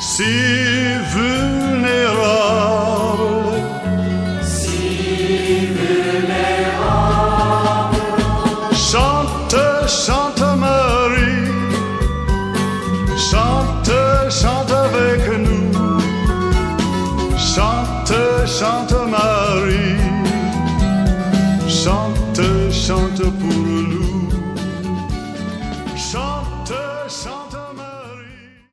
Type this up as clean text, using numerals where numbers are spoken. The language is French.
si vulnérable, si vulnérable. Chante, chante Marie, chante, chante avec nous, chante, chante Marie, chante, chante pour nous.